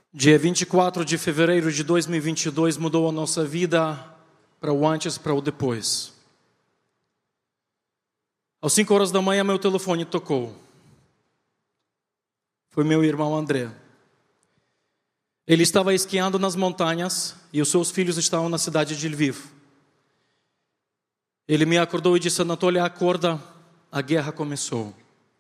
Dia 24 de fevereiro de 2022 mudou a nossa vida para o antes e para o depois. Às 5 horas da manhã, meu telefone tocou. Foi meu irmão André. Ele estava esquiando nas montanhas e os seus filhos estavam na cidade de Lviv. Ele me acordou e disse: Anatoly, acorda, a guerra começou.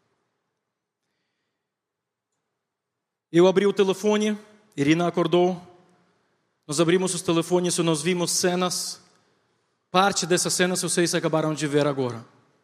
Eu abri o telefone, Irina acordou, nós abrimos os telefones e nós vimos cenas. Parte dessas cenas vocês acabaram de ver agora.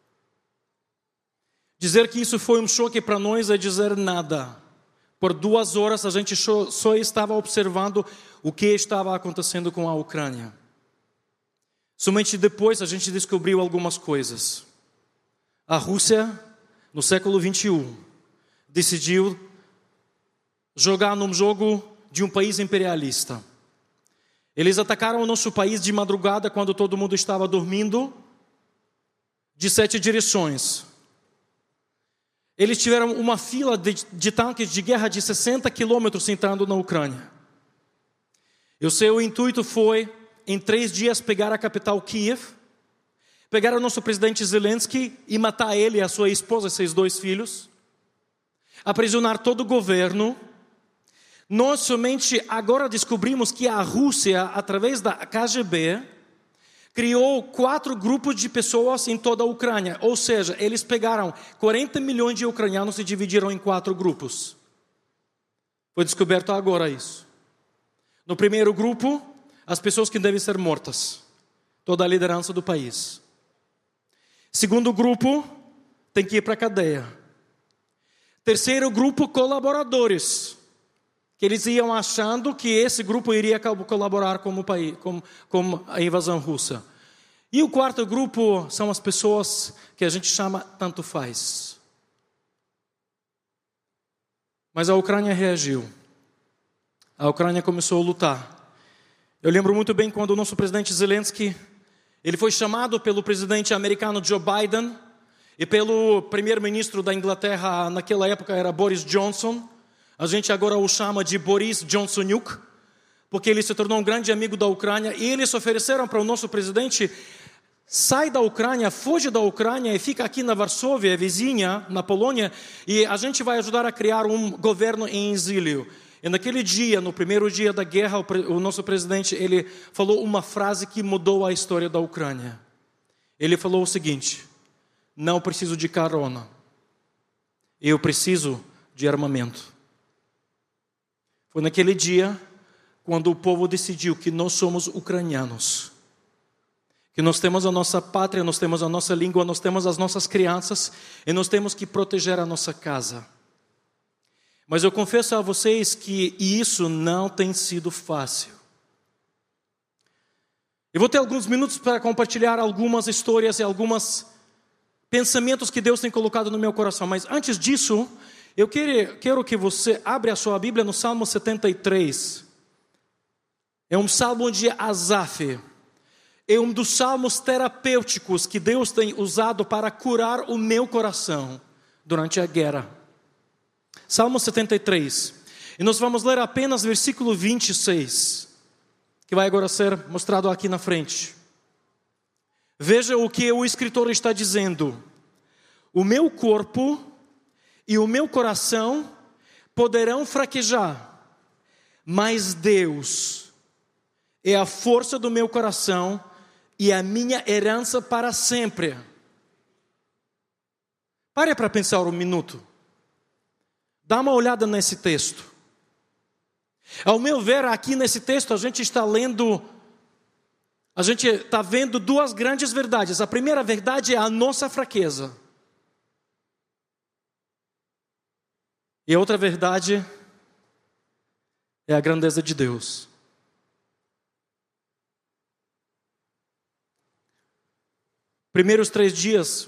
Dizer que isso foi um choque para nós é dizer nada. Por 2 horas a gente só estava observando o que estava acontecendo com a Ucrânia. Somente depois a gente descobriu algumas coisas. A Rússia, no século 21, decidiu jogar num jogo de um país imperialista. Eles atacaram o nosso país de madrugada, quando todo mundo estava dormindo, de 7 direções. Eles tiveram uma fila de tanques de guerra de 60 quilômetros entrando na Ucrânia. E o seu intuito foi, em 3 dias, pegar a capital Kiev, pegar o nosso presidente Zelensky e matar ele, a sua esposa e seus 2 filhos, aprisionar todo o governo. Nós somente agora descobrimos que a Rússia, através da KGB, criou 4 grupos de pessoas em toda a Ucrânia. Ou seja, eles pegaram 40 milhões de ucranianos e dividiram em 4 grupos. Foi descoberto agora isso. No primeiro grupo, as pessoas que devem ser mortas. Toda a liderança do país. Segundo grupo, tem que ir para a cadeia. Terceiro grupo, colaboradores. Que eles iam achando que esse grupo iria colaborar com o país, com a invasão russa. E o quarto grupo são as pessoas que a gente chama tanto faz. Mas a Ucrânia reagiu. A Ucrânia começou a lutar. Eu lembro muito bem quando o nosso presidente Zelensky, ele foi chamado pelo presidente americano Joe Biden e pelo primeiro-ministro da Inglaterra, naquela época era Boris Johnson. A gente agora o chama de Boris Johnsoniuk, porque ele se tornou um grande amigo da Ucrânia. E eles ofereceram para o nosso presidente: sai da Ucrânia, foge da Ucrânia e fica aqui na Varsóvia, vizinha, na Polônia, e a gente vai ajudar a criar um governo em exílio. E naquele dia, no primeiro dia da guerra, o nosso presidente, ele falou uma frase que mudou a história da Ucrânia. Ele falou o seguinte: não preciso de carona, eu preciso de armamento. Foi naquele dia quando o povo decidiu que nós somos ucranianos, que nós temos a nossa pátria, nós temos a nossa língua, nós temos as nossas crianças e nós temos que proteger a nossa casa. Mas eu confesso a vocês que isso não tem sido fácil. Eu vou ter alguns minutos para compartilhar algumas histórias e alguns pensamentos que Deus tem colocado no meu coração. Mas antes disso, eu quero que você abra a sua Bíblia no Salmo 73. É um salmo de Asaf. É um dos salmos terapêuticos que Deus tem usado para curar o meu coração durante a guerra. Salmo 73. E nós vamos ler apenas versículo 26, que vai agora ser mostrado aqui na frente. Veja o que o escritor está dizendo. O meu corpo e o meu coração poderão fraquejar, mas Deus é a força do meu coração e a minha herança para sempre. Pare para pensar um minuto. Dá uma olhada nesse texto. Ao meu ver, aqui nesse texto a gente está vendo 2 grandes verdades. A primeira verdade é a nossa fraqueza. E a outra verdade é a grandeza de Deus. Primeiros 3 dias,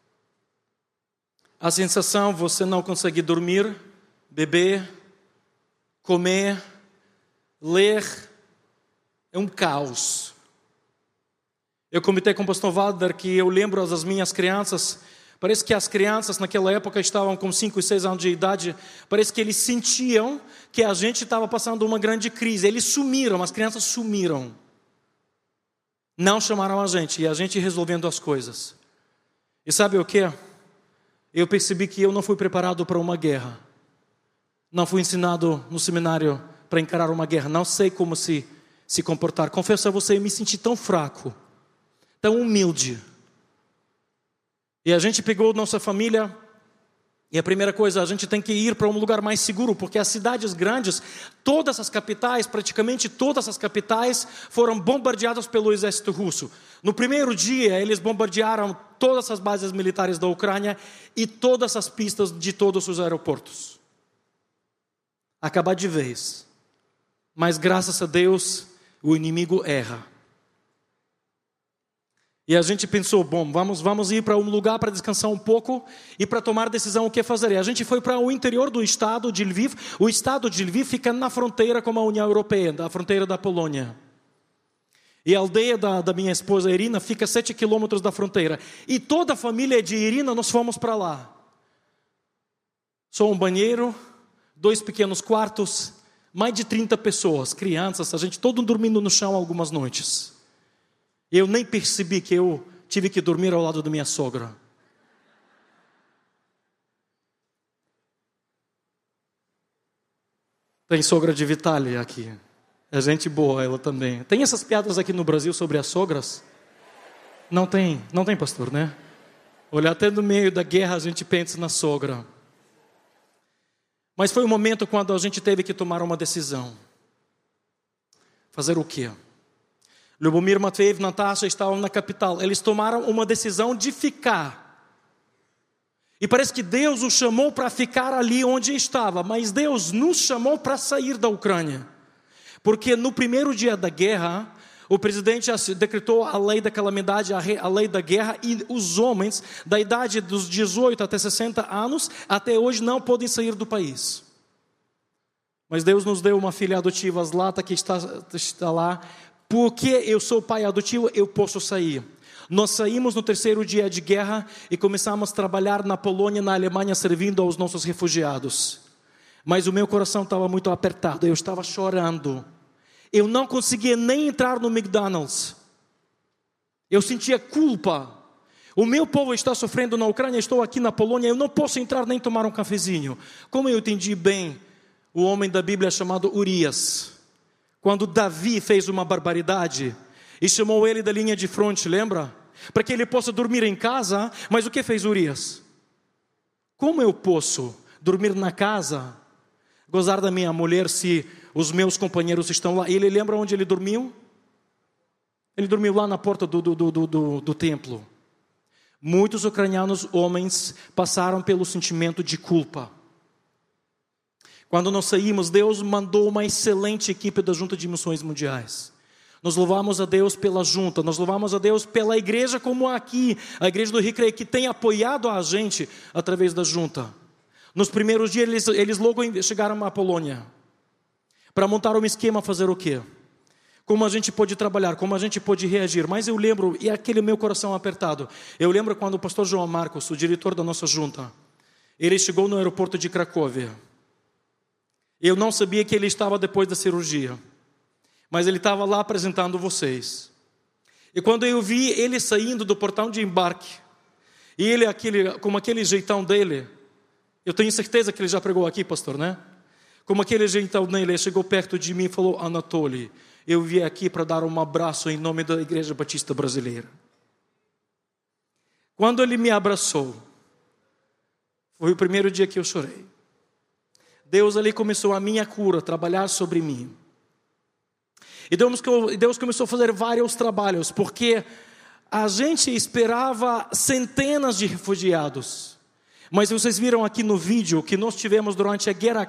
a sensação, você não consegue dormir, beber, comer, ler, é um caos. Eu comentei com o pastor Walter que eu lembro das minhas crianças, Parece que as crianças naquela época estavam com 5 e 6 anos de idade. Parece que eles sentiam que a gente estava passando uma grande crise. Eles sumiram, as crianças sumiram. Não chamaram a gente, e a gente resolvendo as coisas. E sabe o que? Eu percebi que eu não fui preparado para uma guerra. Não fui ensinado no seminário para encarar uma guerra. Não sei como se comportar. Confesso a você, eu me senti tão fraco, tão humilde. E a gente pegou nossa família, e a primeira coisa, a gente tem que ir para um lugar mais seguro, porque as cidades grandes, todas as capitais, praticamente todas as capitais, foram bombardeadas pelo exército russo. No primeiro dia, eles bombardearam todas as bases militares da Ucrânia e todas as pistas de todos os aeroportos. Acabar de vez. Mas graças a Deus, o inimigo erra. E a gente pensou, bom, vamos ir para um lugar para descansar um pouco e para tomar decisão o que fazer. E a gente foi para o interior do estado de Lviv. O estado de Lviv fica na fronteira com a União Europeia, na fronteira da Polônia. E a aldeia da minha esposa Irina fica a 7 quilômetros da fronteira. E toda a família de Irina, nós fomos para lá. Só um banheiro, 2 pequenos quartos, mais de 30 pessoas, crianças, a gente todo dormindo no chão algumas noites. Eu nem percebi que eu tive que dormir ao lado da minha sogra. Tem sogra de Vitália aqui. É gente boa ela também. Tem essas piadas aqui no Brasil sobre as sogras? Não tem, pastor, né? Olha, até no meio da guerra a gente pensa na sogra. Mas foi um momento quando a gente teve que tomar uma decisão. Fazer o quê? Lubomir Matveev e Natasha estavam na capital. Eles tomaram uma decisão de ficar. E parece que Deus os chamou para ficar ali onde estava. Mas Deus nos chamou para sair da Ucrânia. Porque no primeiro dia da guerra, o presidente decretou a lei da calamidade, a lei da guerra. E os homens da idade dos 18 até 60 anos, até hoje não podem sair do país. Mas Deus nos deu uma filha adotiva, Zlata, que está lá. Porque eu sou pai adotivo, eu posso sair. Nós saímos no terceiro dia de guerra e começamos a trabalhar na Polônia, na Alemanha, servindo aos nossos refugiados. Mas o meu coração estava muito apertado, eu estava chorando. Eu não conseguia nem entrar no McDonald's. Eu sentia culpa. O meu povo está sofrendo na Ucrânia, estou aqui na Polônia, eu não posso entrar nem tomar um cafezinho. Como eu entendi bem o homem da Bíblia chamado Urias. Quando Davi fez uma barbaridade e chamou ele da linha de fronte, lembra? Para que ele possa dormir em casa, mas o que fez Urias? Como eu posso dormir na casa, gozar da minha mulher se os meus companheiros estão lá? E ele lembra onde ele dormiu? Ele dormiu lá na porta do templo. Muitos ucranianos homens passaram pelo sentimento de culpa. Quando nós saímos, Deus mandou uma excelente equipe da Junta de Missões Mundiais. Nós louvamos a Deus pela junta, nós louvamos a Deus pela igreja como aqui, a igreja do Recreio, que tem apoiado a gente através da junta. Nos primeiros dias, eles logo chegaram à Polônia, para montar um esquema, fazer o quê? Como a gente pode trabalhar, como a gente pode reagir. Mas eu lembro, e aquele meu coração apertado, eu lembro quando o pastor João Marcos, o diretor da nossa junta, ele chegou no aeroporto de Cracóvia. Eu não sabia que ele estava depois da cirurgia, mas ele estava lá apresentando vocês. E quando eu vi ele saindo do portão de embarque, e ele com aquele jeitão dele, eu tenho certeza que ele já pregou aqui, pastor, né? Como aquele jeitão dele, ele chegou perto de mim e falou: Anatoly, eu vim aqui para dar um abraço em nome da Igreja Batista Brasileira. Quando ele me abraçou, foi o primeiro dia que eu chorei. Deus ali começou a minha cura, trabalhar sobre mim. E Deus começou a fazer vários trabalhos, porque a gente esperava centenas de refugiados. Mas vocês viram aqui no vídeo que nós tivemos durante a guerra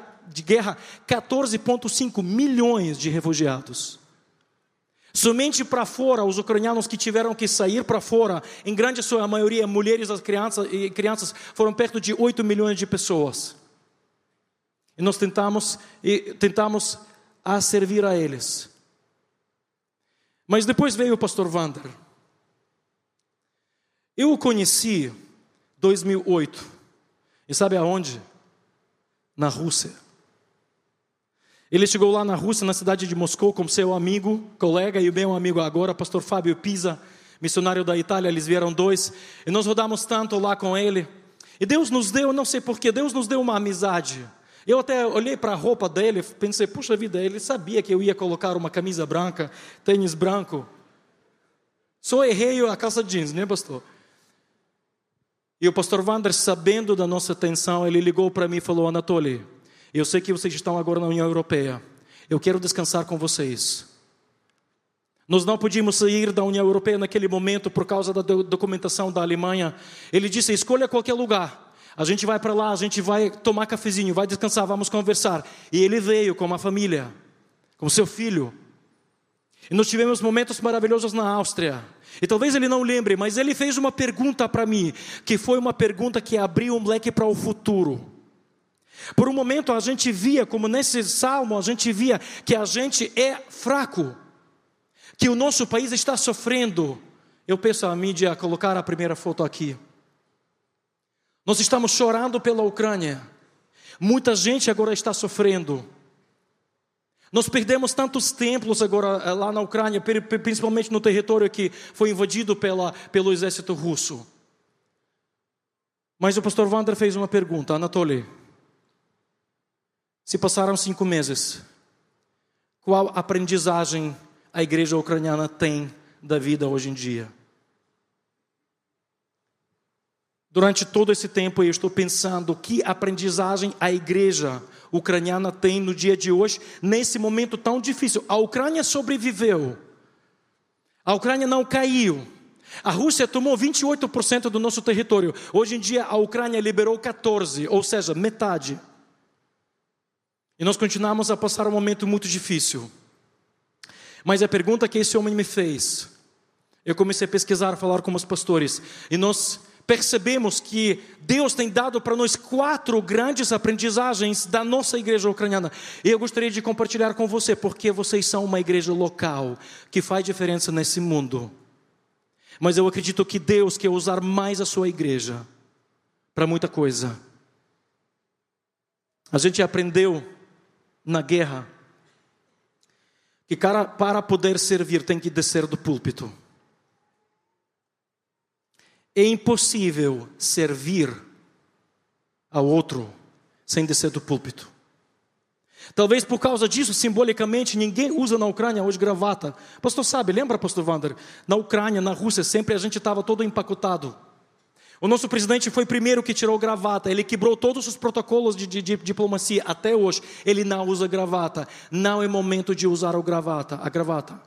14,5 milhões de refugiados. Somente para fora, os ucranianos que tiveram que sair para fora, em grande sua maioria, mulheres e crianças, foram perto de 8 milhões de pessoas. E nós tentamos a servir a eles. Mas depois veio o pastor Wander. Eu o conheci 2008. E sabe aonde? Na Rússia. Ele chegou lá na Rússia, na cidade de Moscou, com seu amigo, colega e meu amigo agora, pastor Fábio Pisa, missionário da Itália. Eles vieram 2, e nós rodamos tanto lá com ele. E Deus nos deu, não sei porquê, Deus nos deu uma amizade. Eu até olhei para a roupa dele, pensei, puxa vida, ele sabia que eu ia colocar uma camisa branca, tênis branco. Só errei a calça jeans, né, pastor? E o pastor Wander, sabendo da nossa tensão, ele ligou para mim e falou: Anatoly, eu sei que vocês estão agora na União Europeia, eu quero descansar com vocês. Nós não podíamos sair da União Europeia naquele momento por causa da documentação da Alemanha. Ele disse: escolha qualquer lugar, a gente vai para lá, a gente vai tomar cafezinho, vai descansar, vamos conversar. E ele veio com uma família, com seu filho. E nós tivemos momentos maravilhosos na Áustria. E talvez ele não lembre, mas ele fez uma pergunta para mim, que foi uma pergunta que abriu um leque para o futuro. Por um momento a gente via, como nesse salmo, a gente via que a gente é fraco, que o nosso país está sofrendo. Eu peço à mídia a colocar a primeira foto aqui. Nós estamos chorando pela Ucrânia. Muita gente agora está sofrendo. Nós perdemos tantos templos agora lá na Ucrânia, principalmente no território que foi invadido pelo exército russo. Mas o pastor Wander fez uma pergunta: Anatoly, se passaram 5 meses, qual aprendizagem a igreja ucraniana tem da vida hoje em dia? Durante todo esse tempo eu estou pensando que aprendizagem a igreja ucraniana tem no dia de hoje, nesse momento tão difícil. A Ucrânia sobreviveu. A Ucrânia não caiu. A Rússia tomou 28% do nosso território. Hoje em dia a Ucrânia liberou 14%, ou seja, metade. E nós continuamos a passar um momento muito difícil. Mas a pergunta que esse homem me fez, eu comecei a pesquisar, falar com os pastores, e nós percebemos que Deus tem dado para nós 4 grandes aprendizagens da nossa igreja ucraniana. E eu gostaria de compartilhar com você, porque vocês são uma igreja local, que faz diferença nesse mundo. Mas eu acredito que Deus quer usar mais a sua igreja para muita coisa. A gente aprendeu na guerra que para poder servir tem que descer do púlpito. É impossível servir ao outro sem descer do púlpito. Talvez por causa disso, simbolicamente, ninguém usa na Ucrânia hoje gravata. Pastor sabe, lembra, pastor Wander? Na Ucrânia, na Rússia, sempre a gente estava todo empacotado. O nosso presidente foi o primeiro que tirou gravata. Ele quebrou todos os protocolos de diplomacia. Até hoje, ele não usa gravata. Não é momento de usar a gravata.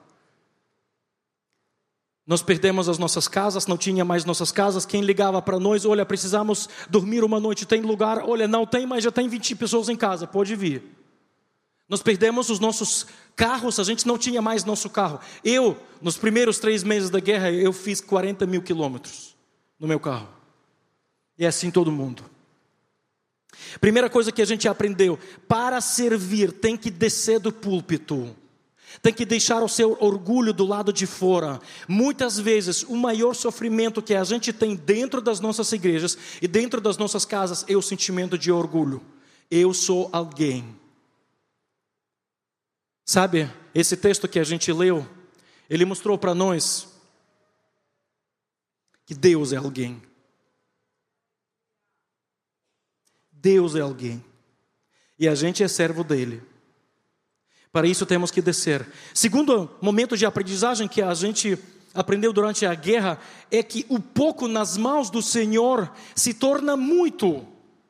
Nós perdemos as nossas casas, não tinha mais nossas casas. Quem ligava para nós: olha, precisamos dormir uma noite, tem lugar? Olha, não tem, mas já tem 20 pessoas em casa, pode vir. Nós perdemos os nossos carros, a gente não tinha mais nosso carro. Eu, nos primeiros 3 meses da guerra, eu fiz 40 mil quilômetros no meu carro. E é assim todo mundo. Primeira coisa que a gente aprendeu: para servir tem que descer do púlpito. Tem que deixar o seu orgulho do lado de fora. Muitas vezes o maior sofrimento que a gente tem dentro das nossas igrejas e dentro das nossas casas é o sentimento de orgulho. Eu sou alguém. Sabe, esse texto que a gente leu, ele mostrou para nós que Deus é alguém. Deus é alguém. E a gente é servo dele. Para isso temos que descer. Segundo momento de aprendizagem que a gente aprendeu durante a guerra é que o pouco nas mãos do Senhor se torna muito.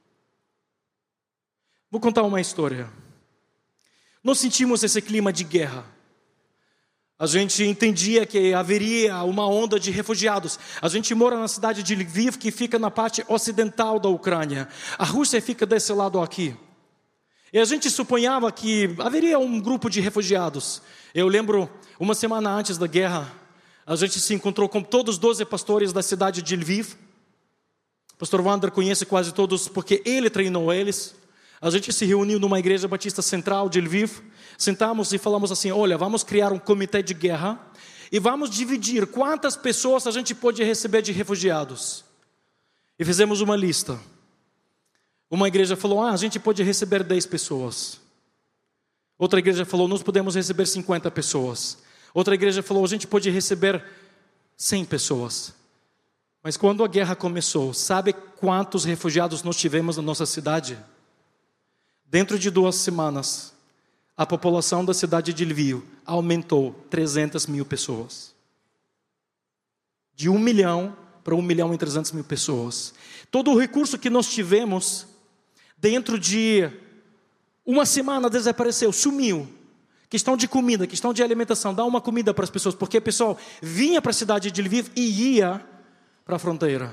Vou contar uma história. Nós sentimos esse clima de guerra. A gente entendia que haveria uma onda de refugiados. A gente mora na cidade de Lviv, que fica na parte ocidental da Ucrânia. A Rússia fica desse lado aqui. E a gente supunhava que haveria um grupo de refugiados. Eu lembro, uma semana antes da guerra, a gente se encontrou com todos os 12 pastores da cidade de Lviv. O pastor Wander conhece quase todos porque ele treinou eles. A gente se reuniu numa igreja batista central de Lviv. Sentamos e falamos assim: olha, vamos criar um comitê de guerra e vamos dividir quantas pessoas a gente pode receber de refugiados. e fizemos uma lista. Uma igreja falou, a gente pode receber 10 pessoas. Outra igreja falou, nós podemos receber 50 pessoas. Outra igreja falou, a gente pode receber 100 pessoas. Mas quando a guerra começou, sabe quantos refugiados nós tivemos na nossa cidade? Dentro de 2 semanas, a população da cidade de Lviv aumentou 300 mil pessoas. De 1 milhão para 1.300.000 pessoas. Todo o recurso que nós tivemos, dentro de 1 semana desapareceu, sumiu. Questão de comida, questão de alimentação, dá uma comida para as pessoas, porque o pessoal vinha para a cidade de Lviv e ia para a fronteira.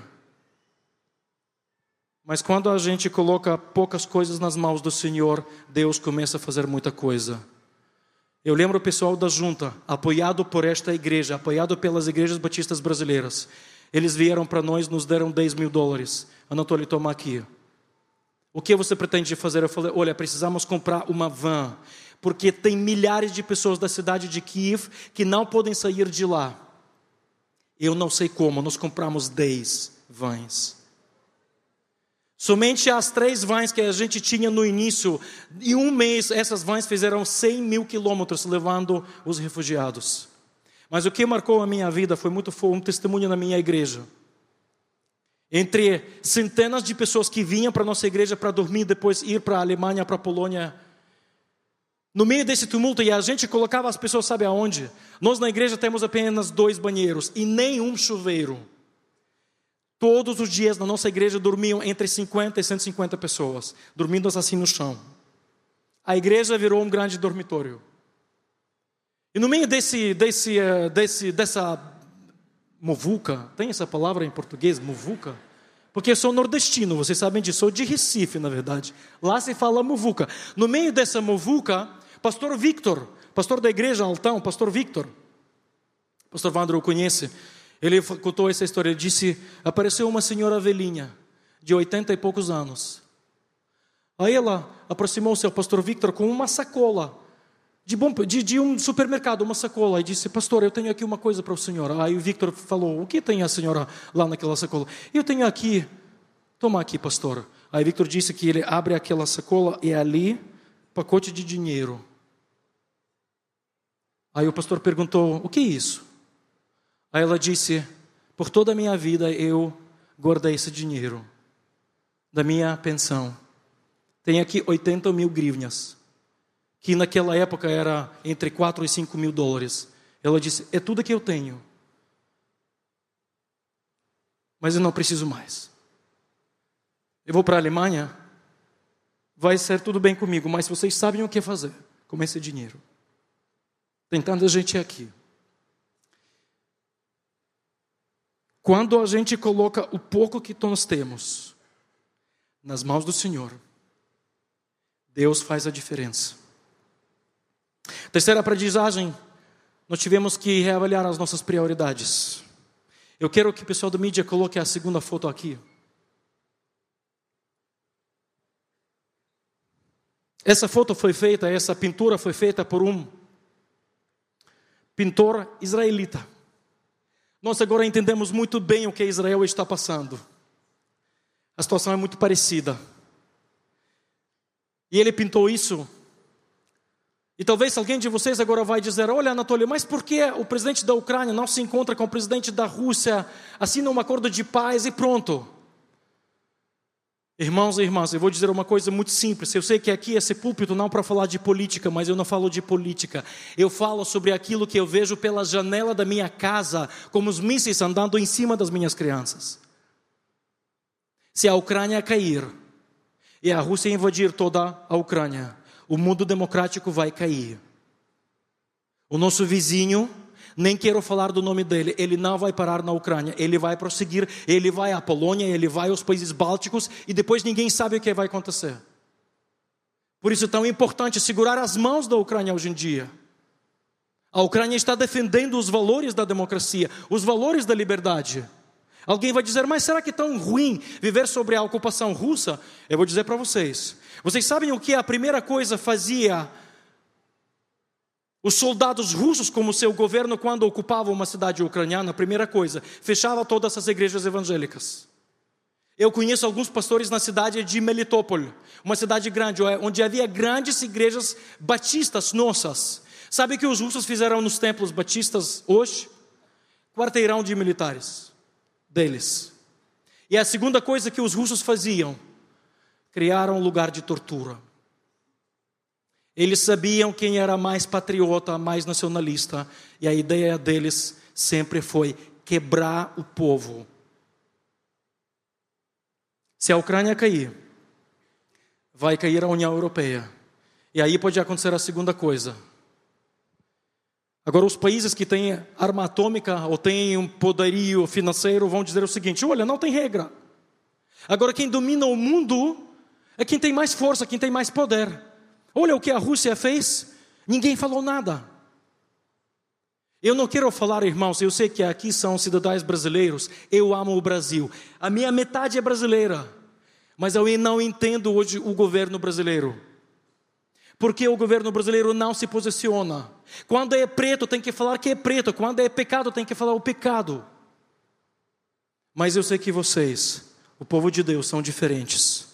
Mas quando a gente coloca poucas coisas nas mãos do Senhor, Deus começa a fazer muita coisa. Eu lembro o pessoal da junta, apoiado por esta igreja, apoiado pelas igrejas batistas brasileiras. Eles vieram para nós, nos deram $10.000. Anatoly, toma aqui. O que você pretende fazer? Eu falei, olha, precisamos comprar uma van, porque tem milhares de pessoas da cidade de Kiev que não podem sair de lá. Eu não sei como, nós compramos 10 vans. Somente as 3 vans que a gente tinha no início, em 1 mês, essas vans fizeram 100 mil quilômetros levando os refugiados. Mas o que marcou a minha vida foi um testemunho na minha igreja. Entre centenas de pessoas que vinham para a nossa igreja para dormir, depois ir para a Alemanha, para a Polônia. No meio desse tumulto, e a gente colocava as pessoas, sabe aonde? Nós na igreja temos apenas 2 banheiros e nenhum chuveiro. Todos os dias na nossa igreja dormiam entre 50 e 150 pessoas, dormindo assim no chão. A igreja virou um grande dormitório. E no meio dessa muvuca, tem essa palavra em português, muvuca? Porque eu sou nordestino, vocês sabem disso, sou de Recife, na verdade. Lá se fala muvuca. No meio dessa muvuca, pastor Victor, pastor da igreja Altão, pastor Victor, pastor Vandro o conhece, ele contou essa história, ele disse, apareceu uma senhora velhinha, de 80 e poucos anos. Aí ela aproximou-se ao pastor Victor com uma sacola, de um supermercado, uma sacola, e disse, pastor, eu tenho aqui uma coisa para o senhor. Aí o Victor falou, o que tem a senhora lá naquela sacola? Eu tenho aqui, toma aqui, pastor. Aí Victor disse que ele abre aquela sacola e ali, pacote de dinheiro. Aí o pastor perguntou, o que é isso? Aí ela disse, por toda a minha vida eu guardei esse dinheiro da minha pensão. Tem aqui 80 mil grivnas, que naquela época era entre 4 e 5 mil dólares. Ela disse, é tudo que eu tenho. Mas eu não preciso mais. Eu vou para a Alemanha, vai ser tudo bem comigo, mas vocês sabem o que fazer com esse dinheiro. Tem tanta gente aqui. Quando a gente coloca o pouco que nós temos nas mãos do Senhor, Deus faz a diferença. Terceira aprendizagem, nós tivemos que reavaliar as nossas prioridades. Eu quero que o pessoal da mídia coloque a segunda foto aqui. Essa foto foi feita, essa pintura foi feita por um pintor israelita. Nós agora entendemos muito bem o que Israel está passando. A situação é muito parecida. E ele pintou isso. E talvez alguém de vocês agora vai dizer, olha, Anatoly, mas por que o presidente da Ucrânia não se encontra com o presidente da Rússia, assina um acordo de paz e pronto? Irmãos e irmãs, eu vou dizer uma coisa muito simples. Eu sei que aqui é esse púlpito não para falar de política, mas eu não falo de política. Eu falo sobre aquilo que eu vejo pela janela da minha casa, como os mísseis andando em cima das minhas crianças. Se a Ucrânia cair e a Rússia invadir toda a Ucrânia, o mundo democrático vai cair. O nosso vizinho, nem quero falar do nome dele, ele não vai parar na Ucrânia, ele vai prosseguir, ele vai à Polônia, ele vai aos países bálticos e depois ninguém sabe o que vai acontecer. Por isso é tão importante segurar as mãos da Ucrânia hoje em dia. A Ucrânia está defendendo os valores da democracia, os valores da liberdade. Alguém vai dizer, mas será que é tão ruim viver sobre a ocupação russa? Eu vou dizer para vocês. Vocês sabem o que a primeira coisa fazia os soldados russos como seu governo quando ocupavam uma cidade ucraniana? A primeira coisa, fechava todas as igrejas evangélicas. Eu conheço alguns pastores na cidade de Melitopol, uma cidade grande, onde havia grandes igrejas batistas nossas. Sabe o que os russos fizeram nos templos batistas hoje? Quarteirão de militares deles. E a segunda coisa que os russos faziam, criaram um lugar de tortura. Eles sabiam quem era mais patriota, mais nacionalista, e a ideia deles sempre foi quebrar o povo. Se a Ucrânia cair, vai cair a União Europeia. E aí pode acontecer a segunda coisa. Agora, os países que têm arma atômica ou têm um poderio financeiro vão dizer o seguinte: olha, não tem regra. Agora, quem domina o mundo é quem tem mais força, quem tem mais poder. Olha o que a Rússia fez, ninguém falou nada. Eu não quero falar, irmãos, eu sei que aqui são cidadãos brasileiros, eu amo o Brasil. A minha metade é brasileira, mas eu não entendo hoje o governo brasileiro. Porque o governo brasileiro não se posiciona. Quando é preto, tem que falar que é preto. Quando é pecado, tem que falar o pecado. Mas eu sei que vocês, o povo de Deus, são diferentes.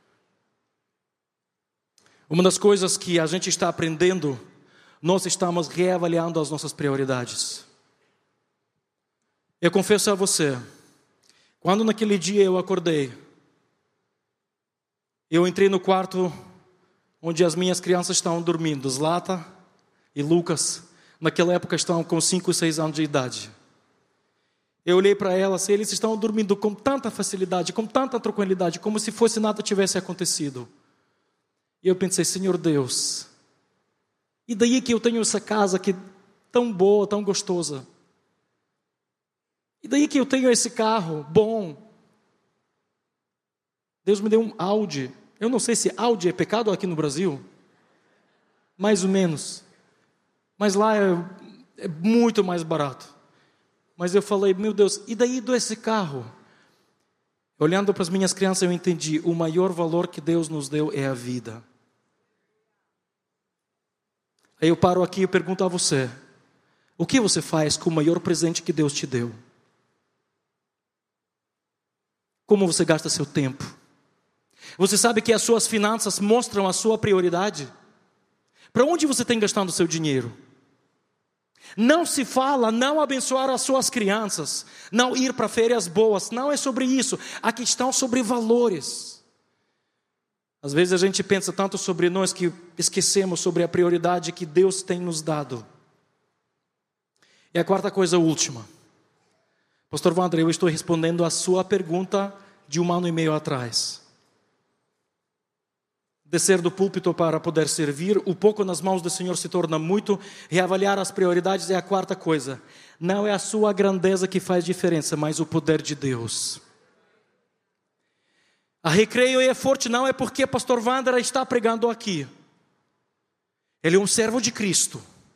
Uma das coisas que a gente está aprendendo, nós estamos reavaliando as nossas prioridades. Eu confesso a você, quando naquele dia eu acordei, eu entrei no quarto onde as minhas crianças estavam dormindo, Zlata e Lucas, naquela época estavam com 5 e 6 anos de idade. Eu olhei para elas e eles estavam dormindo com tanta facilidade, com tanta tranquilidade, como se fosse nada tivesse acontecido. E eu pensei, Senhor Deus, e daí que eu tenho essa casa que tão boa, tão gostosa? E daí que eu tenho esse carro bom? Deus me deu um Audi. Eu não sei se Audi é pecado aqui no Brasil. Mais ou menos. Mas lá é muito mais barato. Mas eu falei, meu Deus, e daí desse carro? Olhando para as minhas crianças, eu entendi, o maior valor que Deus nos deu é a vida. Aí eu paro aqui e pergunto a você, o que você faz com o maior presente que Deus te deu? Como você gasta seu tempo? Você sabe que as suas finanças mostram a sua prioridade? Para onde você tem gastado o seu dinheiro? Não se fala, não abençoar as suas crianças, não ir para férias boas, não é sobre isso. A questão é sobre valores. Às vezes a gente pensa tanto sobre nós que esquecemos sobre a prioridade que Deus tem nos dado. E a quarta coisa, última. Pastor Wander, eu estou respondendo a sua pergunta de 1 ano e meio atrás. Descer do púlpito para poder servir, o pouco nas mãos do Senhor se torna muito. Reavaliar as prioridades é a quarta coisa. Não é a sua grandeza que faz diferença, mas o poder de Deus. A Recreio é forte não é porque pastor Wander está pregando aqui. Ele é um servo de Cristo,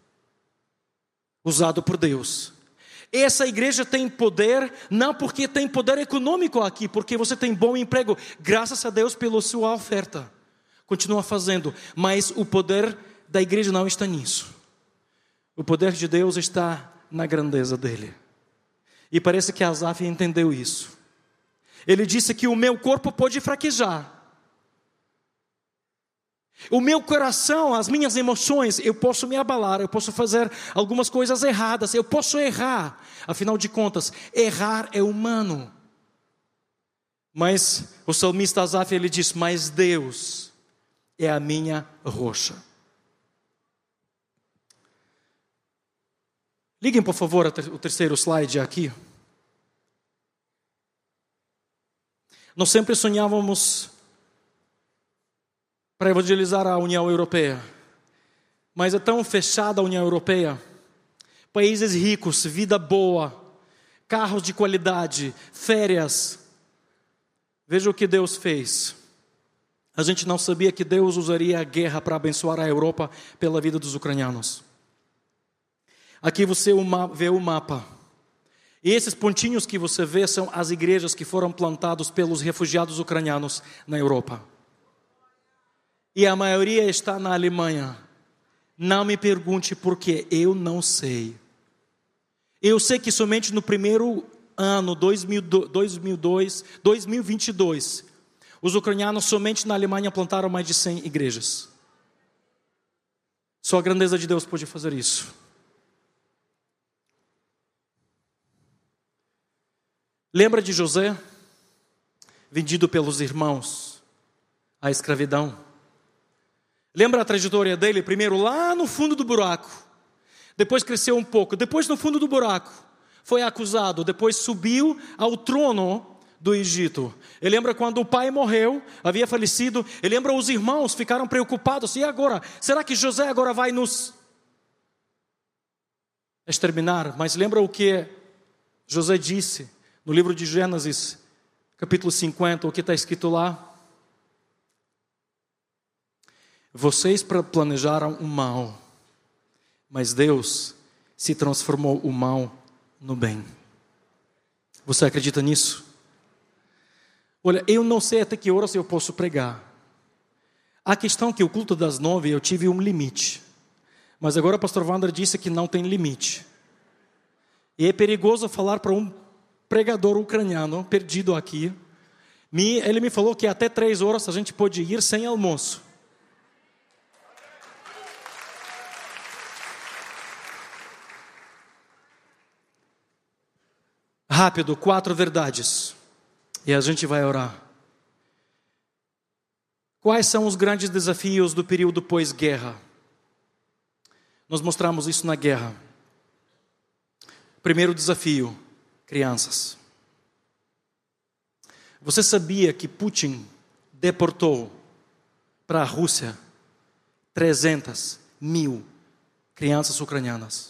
usado por Deus. Essa igreja tem poder, não porque tem poder econômico aqui, porque você tem bom emprego, graças a Deus pela sua oferta. Continua fazendo, mas o poder da igreja não está nisso. O poder de Deus está na grandeza dele. E parece que Asaf entendeu isso. Ele disse que o meu corpo pode fraquejar. O meu coração, as minhas emoções, eu posso me abalar, eu posso fazer algumas coisas erradas, eu posso errar. Afinal de contas, errar é humano. Mas o salmista Asaf, ele diz, mas Deus é a minha rocha. Liguem, por favor, o terceiro slide aqui. Nós sempre sonhávamos para evangelizar a União Europeia. Mas é tão fechada a União Europeia. Países ricos, vida boa, carros de qualidade, férias. Veja o que Deus fez. A gente não sabia que Deus usaria a guerra para abençoar a Europa pela vida dos ucranianos. Aqui você vê o mapa. E esses pontinhos que você vê são as igrejas que foram plantadas pelos refugiados ucranianos na Europa. E a maioria está na Alemanha. Não me pergunte por quê, eu não sei. Eu sei que somente no primeiro ano 2022, os ucranianos somente na Alemanha plantaram mais de 100 igrejas. Só a grandeza de Deus pode fazer isso. Lembra de José, vendido pelos irmãos à escravidão? Lembra a trajetória dele? Primeiro lá no fundo do buraco, depois cresceu um pouco, depois no fundo do buraco, foi acusado, depois subiu ao trono do Egito. Ele lembra quando o pai morreu, havia falecido, ele lembra os irmãos ficaram preocupados, e agora? Será que José agora vai nos exterminar? Mas lembra o que José disse no livro de Gênesis, capítulo 50, o que está escrito lá? Vocês planejaram o mal, mas Deus se transformou o mal no bem. Você acredita nisso? Olha, eu não sei até que horas eu posso pregar. A questão é que o culto das 9 eu tive um limite. Mas agora o pastor Wander disse que não tem limite. E é perigoso falar para um pregador ucraniano perdido aqui. Ele me falou que até 3 horas a gente pode ir sem almoço. Rápido, 4 verdades. E a gente vai orar. Quais são os grandes desafios do período pós-guerra? Nós mostramos isso na guerra. Primeiro desafio, crianças. Você sabia que Putin deportou para a Rússia 300.000 crianças ucranianas?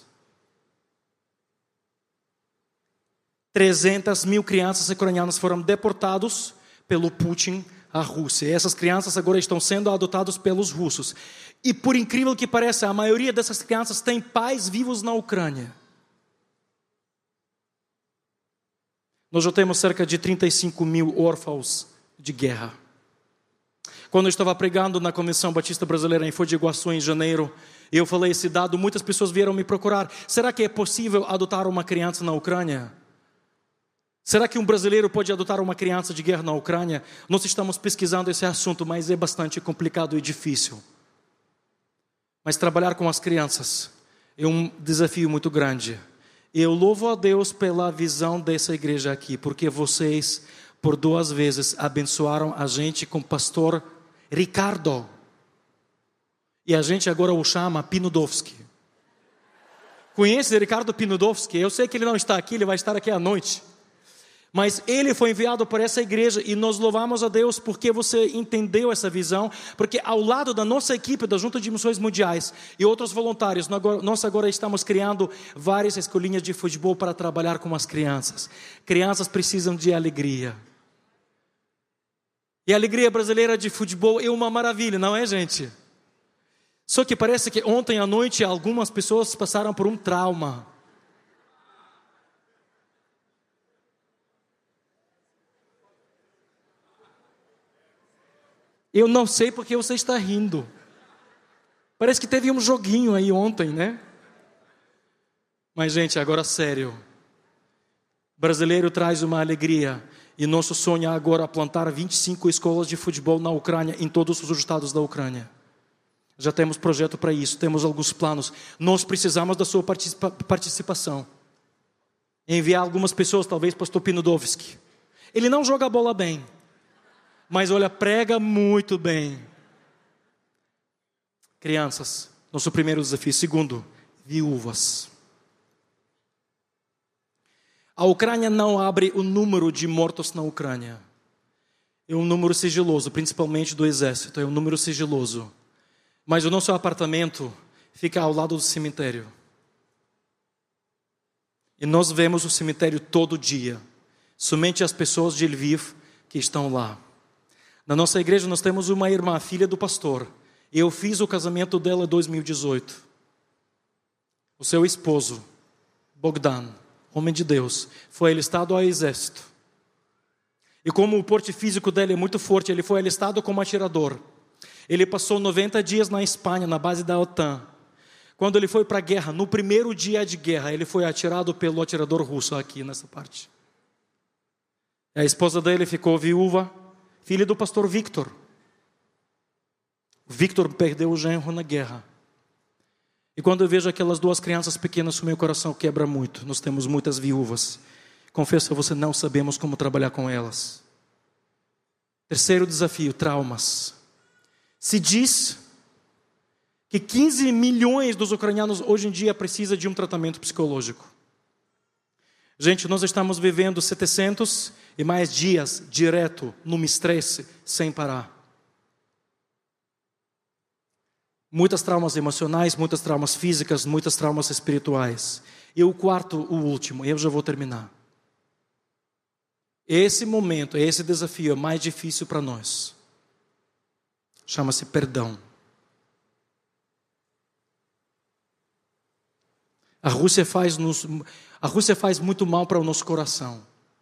300.000 crianças ucranianas foram deportados pelo Putin à Rússia. E essas crianças agora estão sendo adotadas pelos russos. E por incrível que pareça, a maioria dessas crianças tem pais vivos na Ucrânia. Nós já temos cerca de 35.000 órfãos de guerra. Quando eu estava pregando na Convenção Batista Brasileira em Foz de Iguaçu em janeiro, eu falei esse dado, muitas pessoas vieram me procurar. Será que é possível adotar uma criança na Ucrânia? Será que um brasileiro pode adotar uma criança de guerra na Ucrânia? Nós estamos pesquisando esse assunto, mas é bastante complicado e difícil. Mas trabalhar com as crianças é um desafio muito grande. Eu louvo a Deus pela visão dessa igreja aqui, porque vocês, por 2 vezes, abençoaram a gente com o pastor Ricardo. E a gente agora o chama Pinudowski. Conhece Ricardo Pinudowski? Eu sei que ele não está aqui, ele vai estar aqui à noite. Mas ele foi enviado por essa igreja e nós louvamos a Deus porque você entendeu essa visão, porque ao lado da nossa equipe da Junta de Missões Mundiais e outros voluntários, nós agora estamos criando várias escolinhas de futebol para trabalhar com as crianças. Crianças precisam de alegria. E a alegria brasileira de futebol é uma maravilha, não é, gente? Só que parece que ontem à noite algumas pessoas passaram por um trauma. Eu não sei porque você está rindo. Parece que teve um joguinho aí ontem, né? Mas, gente, agora sério. Brasileiro traz uma alegria. E nosso sonho é agora plantar 25 escolas de futebol na Ucrânia, em todos os estados da Ucrânia. Já temos projeto para isso, temos alguns planos. Nós precisamos da sua participação. Enviar algumas pessoas, talvez pastor Pinudowski. Ele não joga bola bem. Mas olha, prega muito bem. Crianças, nosso primeiro desafio. Segundo, viúvas. A Ucrânia não abre o número de mortos na Ucrânia. É um número sigiloso, principalmente do exército. É um número sigiloso. Mas o nosso apartamento fica ao lado do cemitério. E nós vemos o cemitério todo dia. Somente as pessoas de Lviv que estão lá. Na nossa igreja nós temos uma irmã, filha do pastor. Eu fiz o casamento dela em 2018. O seu esposo, Bogdan, homem de Deus, foi alistado ao exército. E como o porte físico dele é muito forte, ele foi alistado como atirador. Ele passou 90 dias na Espanha, na base da OTAN. Quando ele foi para a guerra, no primeiro dia de guerra, ele foi atirado pelo atirador russo aqui nessa parte. A esposa dele ficou viúva, filha do pastor Victor. Victor perdeu o genro na guerra. E quando eu vejo aquelas duas crianças pequenas, o meu coração quebra muito. Nós temos muitas viúvas. Confesso a você, não sabemos como trabalhar com elas. Terceiro desafio, traumas. Se diz que 15 milhões dos ucranianos hoje em dia precisam de um tratamento psicológico. Gente, nós estamos vivendo 700 e mais dias direto num estresse sem parar. Muitas traumas emocionais, muitas traumas físicas, muitas traumas espirituais. E o quarto, o último, eu já vou terminar. Esse momento, esse desafio é mais difícil para nós. Chama-se perdão. A Rússia faz muito mal para o nosso coração.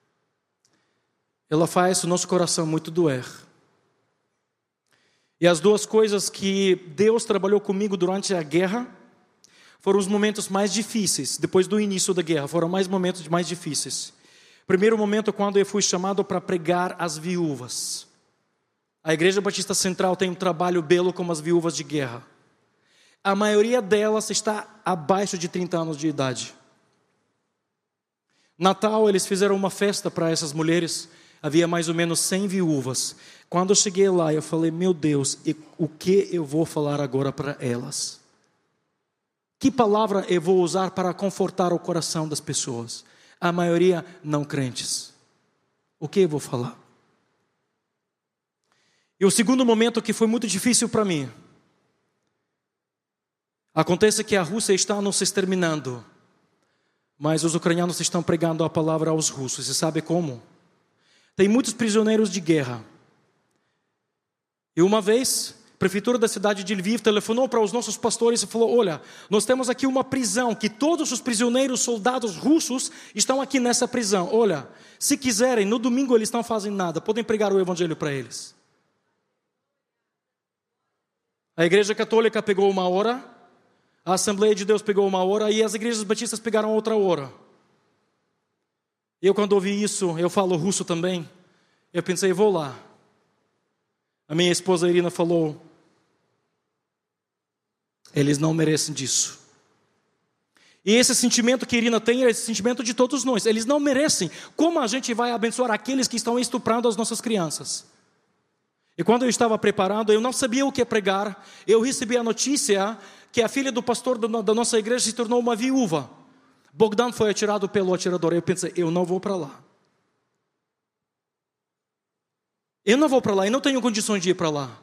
Ela faz o nosso coração muito doer. E as duas coisas que Deus trabalhou comigo durante a guerra foram os momentos mais difíceis. Depois do início da guerra, foram momentos mais difíceis. Primeiro momento, quando eu fui chamado para pregar às viúvas. A Igreja Batista Central tem um trabalho belo com as viúvas de guerra. A maioria delas está abaixo de 30 anos de idade. Natal, eles fizeram uma festa para essas mulheres. Havia mais ou menos 100 viúvas. Quando eu cheguei lá, eu falei, meu Deus, o que eu vou falar agora para elas? Que palavra eu vou usar para confortar o coração das pessoas? A maioria não crentes. O que eu vou falar? E o segundo momento que foi muito difícil para mim. Acontece que a Rússia está nos exterminando, mas os ucranianos estão pregando a palavra aos russos. E sabe como? Tem muitos prisioneiros de guerra. E uma vez, a prefeitura da cidade de Lviv telefonou para os nossos pastores e falou, olha, nós temos aqui uma prisão, que todos os prisioneiros, soldados russos, estão aqui nessa prisão. Olha, se quiserem, no domingo eles não fazem nada, podem pregar o evangelho para eles. A Igreja Católica pegou uma hora, a Assembleia de Deus pegou uma hora e as igrejas batistas pegaram outra hora. Eu, quando ouvi isso, eu falo russo também, eu pensei, vou lá. A minha esposa Irina falou, eles não merecem disso. E esse sentimento que Irina tem é esse sentimento de todos nós. Eles não merecem. Como a gente vai abençoar aqueles que estão estuprando as nossas crianças? E quando eu estava preparado, eu não sabia o que pregar. Eu recebi a notícia que a filha do pastor da nossa igreja se tornou uma viúva. Bogdan foi atirado pelo atirador. Eu pensei, eu não vou para lá. Eu não vou para lá, eu não tenho condições de ir para lá.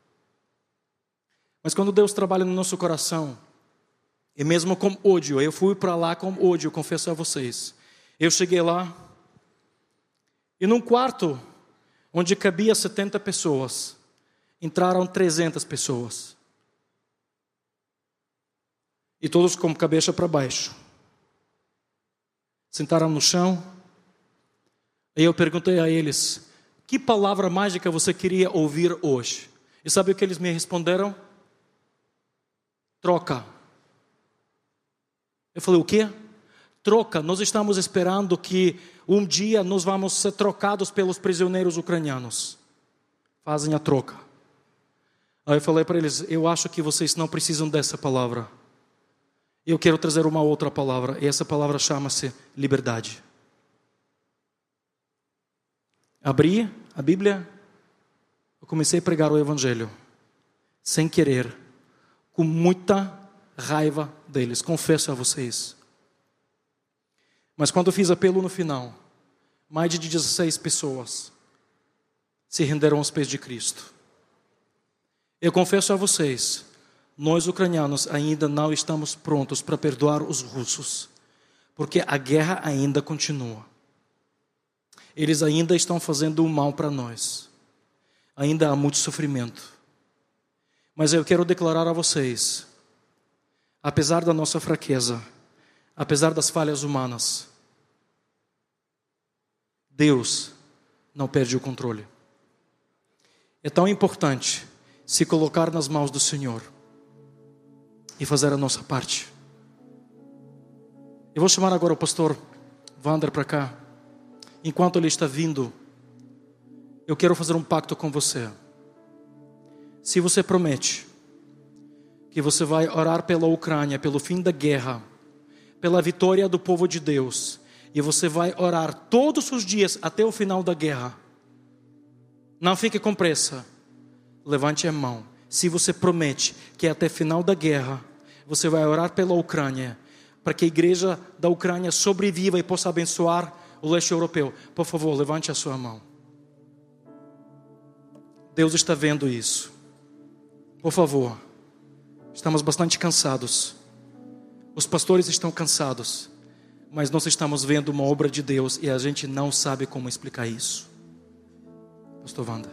Mas quando Deus trabalha no nosso coração, e mesmo com ódio, eu fui para lá com ódio, confesso a vocês. Eu cheguei lá, e num quarto, onde cabia 70 pessoas, entraram 300 pessoas. E todos com a cabeça para baixo. Sentaram no chão. E eu perguntei a eles, que palavra mágica você queria ouvir hoje? E sabe o que eles me responderam? Troca. Eu falei, o quê? Troca. Nós estamos esperando que um dia nós vamos ser trocados pelos prisioneiros ucranianos. Fazem a troca. Aí eu falei para eles, eu acho que vocês não precisam dessa palavra. Eu quero trazer uma outra palavra. E essa palavra chama-se liberdade. Abri a Bíblia. Eu comecei a pregar o Evangelho. Sem querer. Com muita raiva deles. Confesso a vocês. Mas quando eu fiz apelo no final, mais de 16 pessoas se renderam aos pés de Cristo. Eu confesso a vocês, nós ucranianos ainda não estamos prontos para perdoar os russos, porque a guerra ainda continua. Eles ainda estão fazendo o mal para nós. Ainda há muito sofrimento. Mas eu quero declarar a vocês, apesar da nossa fraqueza, apesar das falhas humanas, Deus não perde o controle. É tão importante se colocar nas mãos do Senhor e fazer a nossa parte. Eu vou chamar agora o pastor Wander para cá. Enquanto ele está vindo, eu quero fazer um pacto com você. Se você promete que você vai orar pela Ucrânia, pelo fim da guerra, pela vitória do povo de Deus, e você vai orar todos os dias até o final da guerra, não fique com pressa, levante a mão. Se você promete que até o final da guerra você vai orar pela Ucrânia, para que a igreja da Ucrânia sobreviva e possa abençoar o leste europeu, por favor, levante a sua mão. Deus está vendo isso. Por favor, estamos bastante cansados. Os pastores estão cansados, mas nós estamos vendo uma obra de Deus e a gente não sabe como explicar isso. Pastor Wanda.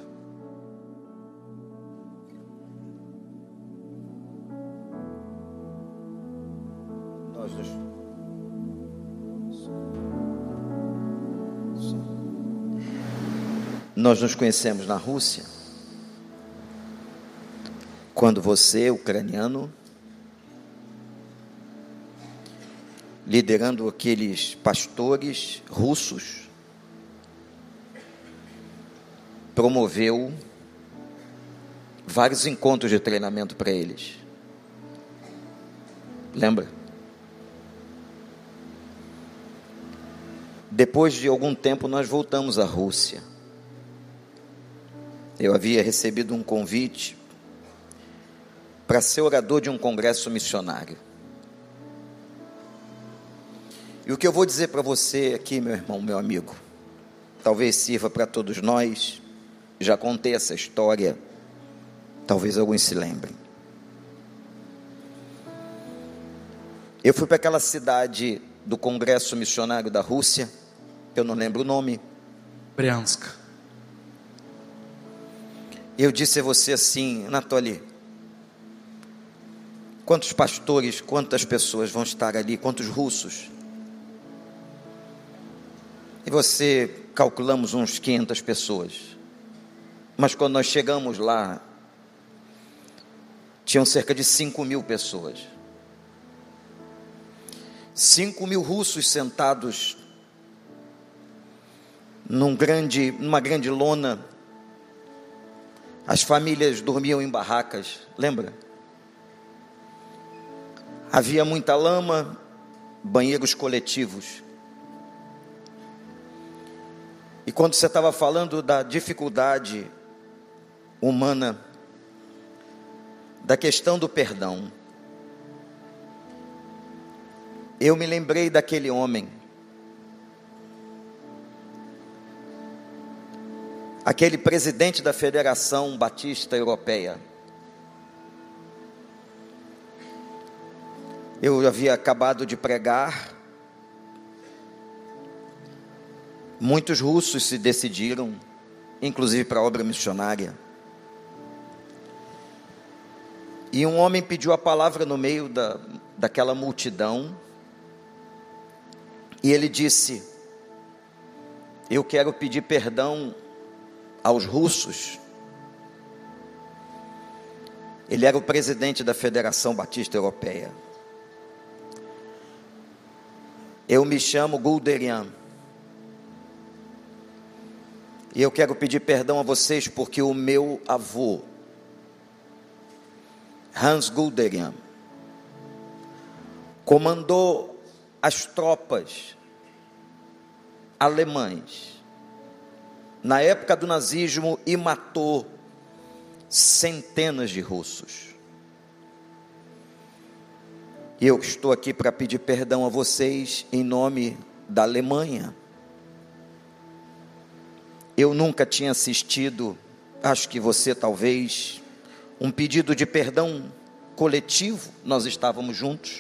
Nós nos conhecemos na Rússia, quando você, ucraniano, liderando aqueles pastores russos, promoveu vários encontros de treinamento para eles. Lembra? Depois de algum tempo nós voltamos à Rússia. Eu havia recebido um convite para ser orador de um congresso missionário. E o que eu vou dizer para você aqui, meu irmão, meu amigo, talvez sirva para todos nós. Já contei essa história, talvez alguns se lembrem. Eu fui para aquela cidade do congresso missionário da Rússia, eu não lembro o nome. Bryansk. Eu disse a você assim: Anatoly, quantos pastores, quantas pessoas vão estar ali, quantos russos? E você, calculamos uns 500 pessoas. Mas quando nós chegamos lá, tinham cerca de 5.000 pessoas. 5.000 russos sentados numa grande lona. As famílias dormiam em barracas, lembra? Havia muita lama, banheiros coletivos. E quando você estava falando da dificuldade humana, da questão do perdão, eu me lembrei daquele homem, aquele presidente da Federação Batista Europeia. Eu havia acabado de pregar, muitos russos se decidiram, inclusive para a obra missionária. E um homem pediu a palavra no meio daquela multidão, e ele disse: eu quero pedir perdão aos russos. Ele era o presidente da Federação Batista Europeia. Eu me chamo Guderian. E eu quero pedir perdão a vocês porque o meu avô, Hans Guderian, comandou as tropas alemãs na época do nazismo e matou centenas de russos. E eu estou aqui para pedir perdão a vocês em nome da Alemanha. Eu nunca tinha assistido, acho que você talvez, um pedido de perdão coletivo. Nós estávamos juntos.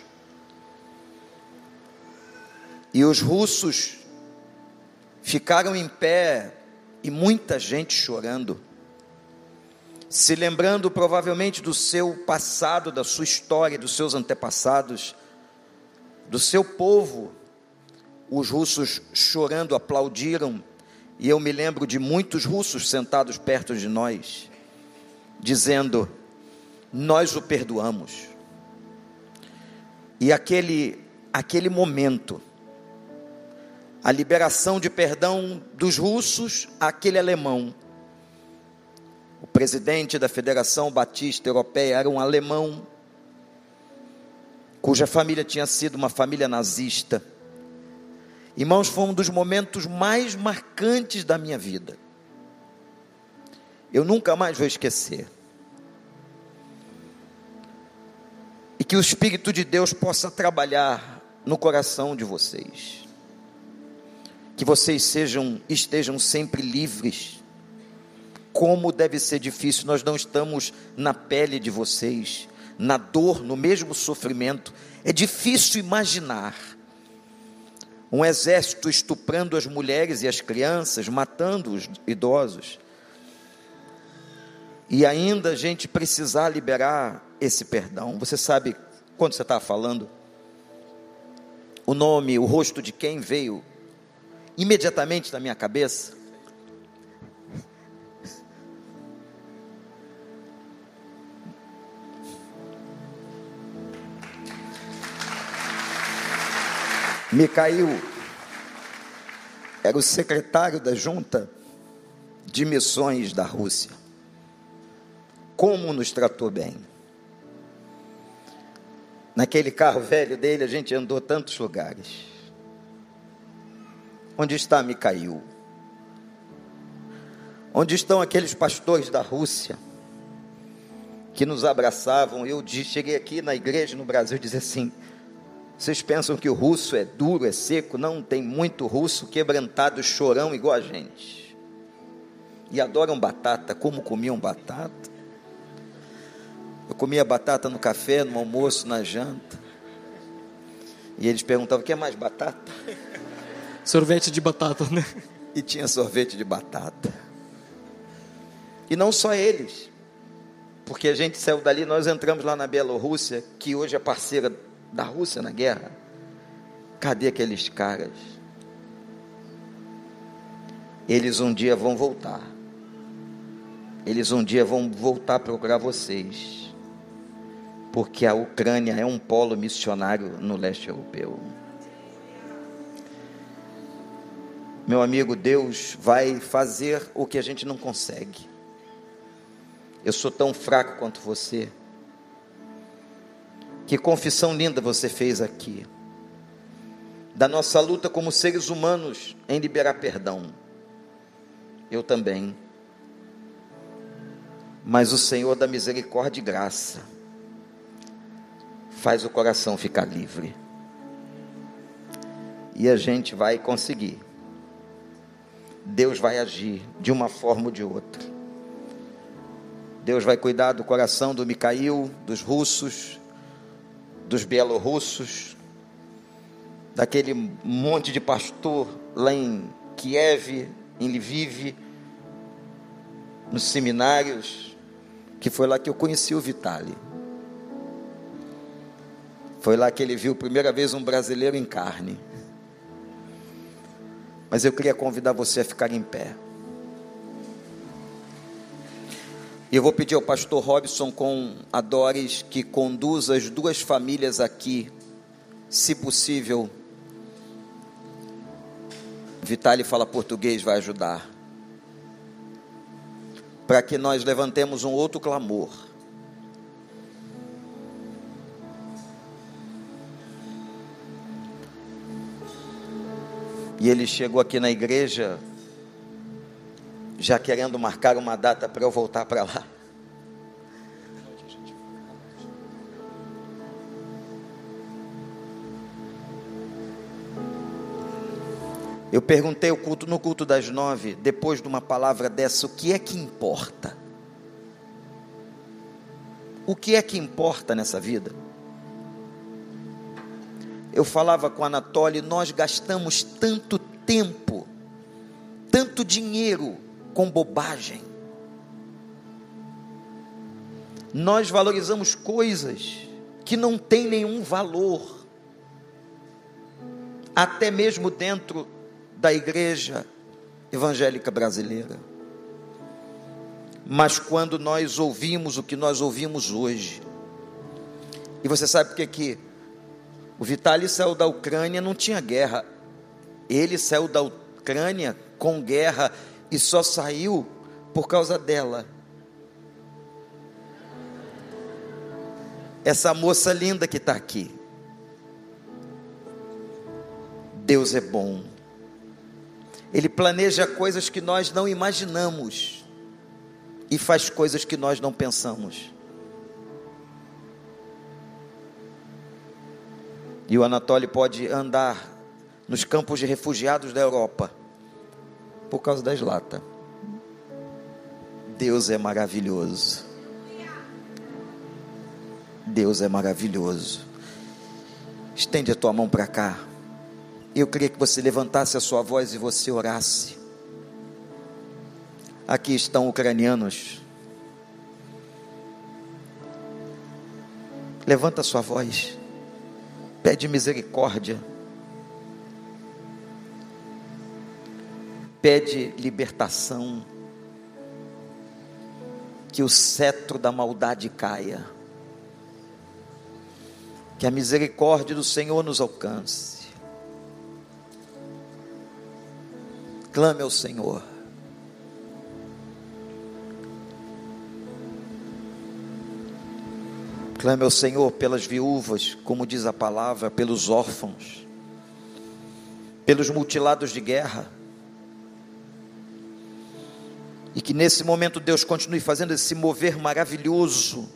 E os russos ficaram em pé e muita gente chorando, se lembrando provavelmente do seu passado, da sua história, dos seus antepassados, do seu povo. Os russos chorando aplaudiram, e eu me lembro de muitos russos sentados perto de nós, dizendo: nós o perdoamos. E aquele momento, a liberação de perdão dos russos àquele alemão, O presidente da Federação Batista Europeia era um alemão, cuja família tinha sido uma família nazista. Irmãos, foi um dos momentos mais marcantes da minha vida. Eu nunca mais vou esquecer. E que o Espírito de Deus possa trabalhar no coração de vocês. Que vocês estejam sempre livres. Como deve ser difícil, nós não estamos na pele de vocês, na dor, no mesmo sofrimento. É difícil imaginar um exército estuprando as mulheres e as crianças, matando os idosos. E ainda a gente precisar liberar esse perdão. Você sabe, quando você estava falando, o nome, o rosto de quem veio imediatamente na minha cabeça? Mikhail era o secretário da Junta de Missões da Rússia. Como nos tratou bem. Naquele carro velho dele, a gente andou tantos lugares. Onde está Mikhail? Onde estão aqueles pastores da Rússia que nos abraçavam? Eu cheguei aqui na igreja no Brasil e disse assim: vocês pensam que o russo é duro, é seco? Não, tem muito russo quebrantado, chorão igual a gente. E adoram batata. Como comiam batata? Eu comia batata no café, no almoço, na janta. E eles perguntavam: quer mais batata? Sorvete de batata, né? E tinha sorvete de batata. E não só eles. Porque a gente saiu dali, nós entramos lá na Bielorrússia, que hoje é parceira da Rússia na guerra. Cadê aqueles caras? Eles um dia vão voltar. Eles um dia vão voltar a procurar vocês. Porque a Ucrânia é um polo missionário no leste europeu. Meu amigo, Deus vai fazer o que a gente não consegue. Eu sou tão fraco quanto você. Que confissão linda você fez aqui. Da nossa luta como seres humanos em liberar perdão. Eu também. Mas o Senhor da misericórdia e graça faz o coração ficar livre. E a gente vai conseguir. Deus vai agir de uma forma ou de outra. Deus vai cuidar do coração do Mikhail, dos russos, dos bielorrussos, daquele monte de pastor lá em Kiev, em Lviv, nos seminários, que foi lá que eu conheci o Vitali. Foi lá que ele viu a primeira vez um brasileiro em carne. Mas eu queria convidar você a ficar em pé. E eu vou pedir ao pastor Robson com a Doris que conduza as duas famílias aqui, se possível. Vitali fala português, vai ajudar. Para que nós levantemos um outro clamor. E ele chegou aqui na igreja já querendo marcar uma data para eu voltar para lá. Eu perguntei no culto das 9, depois de uma palavra dessa, o que é que importa? O que é que importa nessa vida? Eu falava com a Anatoly, nós gastamos tanto tempo, tanto dinheiro com bobagem. Nós valorizamos coisas que não têm nenhum valor, até mesmo dentro da igreja evangélica brasileira. Mas quando nós ouvimos o que nós ouvimos hoje, e você sabe por que o Vitali saiu da Ucrânia, não tinha guerra. Ele saiu da Ucrânia com guerra e só saiu por causa dela. essa moça linda que está aqui. Deus é bom. Ele planeja coisas que nós não imaginamos e faz coisas que nós não pensamos. E o Anatoly pode andar nos campos de refugiados da Europa por causa das latas. Deus é maravilhoso. Deus é maravilhoso. Estende a tua mão para cá. Eu queria que você levantasse a sua voz e você orasse. Aqui estão ucranianos. Levanta a sua voz. Pede misericórdia. Pede libertação. Que o cetro da maldade caia. Que a misericórdia do Senhor nos alcance. Clame ao Senhor. Clame ao Senhor pelas viúvas, como diz a palavra, pelos órfãos, pelos mutilados de guerra. E que nesse momento Deus continue fazendo esse mover maravilhoso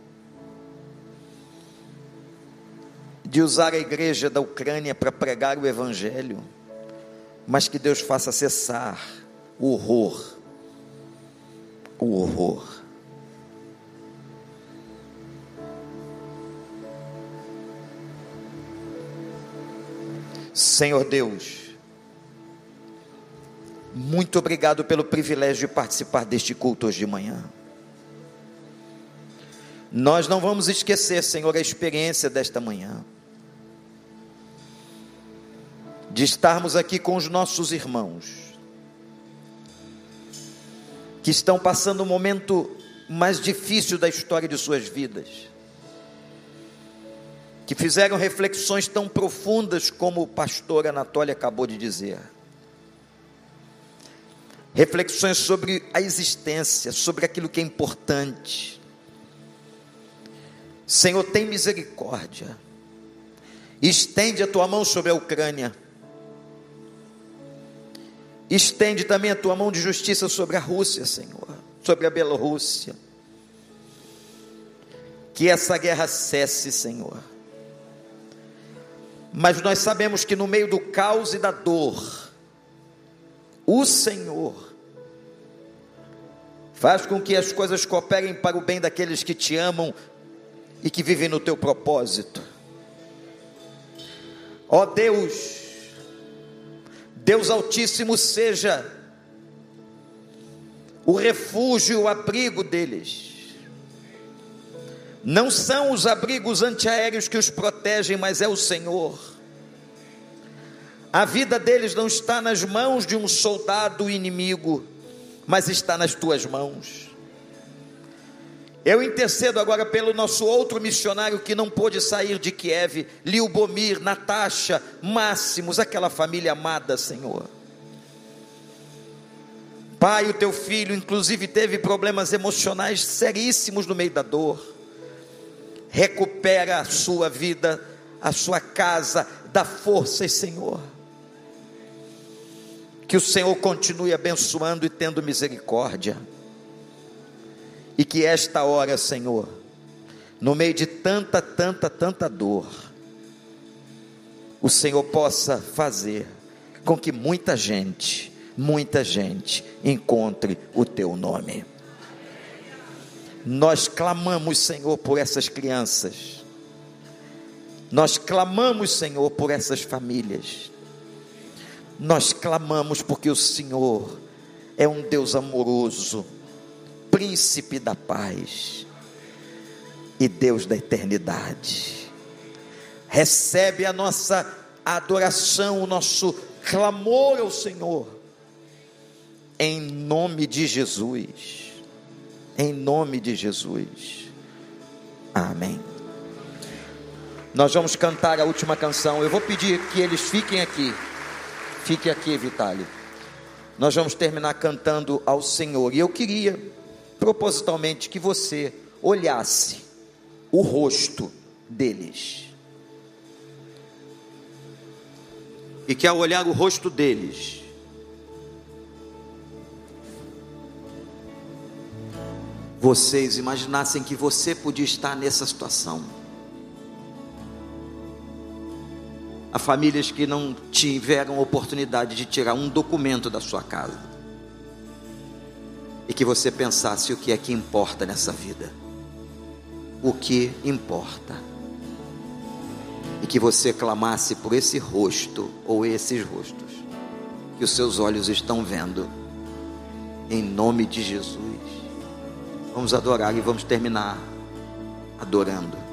de usar a igreja da Ucrânia para pregar o Evangelho, mas que Deus faça cessar o horror. O horror. Senhor Deus, muito obrigado pelo privilégio de participar deste culto hoje de manhã. Nós não vamos esquecer, Senhor, a experiência desta manhã, de estarmos aqui com os nossos irmãos, que estão passando o momento mais difícil da história de suas vidas, que fizeram reflexões tão profundas como o pastor Anatoly acabou de dizer. Reflexões sobre a existência, sobre aquilo que é importante. Senhor, tem misericórdia. Estende a tua mão sobre a Ucrânia. Estende também a tua mão de justiça sobre a Rússia, Senhor, sobre a Bielorrússia. Que essa guerra cesse, Senhor. Mas nós sabemos que no meio do caos e da dor, o Senhor faz com que as coisas cooperem para o bem daqueles que te amam e que vivem no teu propósito. Ó Deus, Deus Altíssimo, seja o refúgio e o abrigo deles. Não são os abrigos antiaéreos que os protegem, mas é o Senhor. A vida deles não está nas mãos de um soldado inimigo, mas está nas tuas mãos. Eu intercedo agora pelo nosso outro missionário que não pôde sair de Kiev, Liubomir, Natasha, Máximos, aquela família amada, Senhor. Pai, o teu filho inclusive teve problemas emocionais seríssimos no meio da dor. Recupera a sua vida, a sua casa, dá forças, Senhor. Que o Senhor continue abençoando e tendo misericórdia. E que esta hora, Senhor, no meio de tanta dor, o Senhor possa fazer com que muita gente encontre o teu nome. Nós clamamos, Senhor, por essas crianças. Nós clamamos, Senhor, por essas famílias. Nós clamamos porque o Senhor é um Deus amoroso, príncipe da paz e Deus da eternidade. Recebe a nossa adoração, o nosso clamor ao Senhor, em nome de Jesus. Em nome de Jesus. Amém. Nós vamos cantar a última canção. Eu vou pedir que eles fiquem aqui. Fique aqui, Vitali. Nós vamos terminar cantando ao Senhor. E eu queria, propositalmente, que você olhasse o rosto deles. E que ao olhar o rosto deles, vocês imaginassem que você podia estar nessa situação. Há famílias que não tiveram oportunidade de tirar um documento da sua casa. E que você pensasse: o que é que importa nessa vida? O que importa? E que você clamasse por esse rosto ou esses rostos que os seus olhos estão vendo, em nome de Jesus. Vamos adorar e vamos terminar adorando.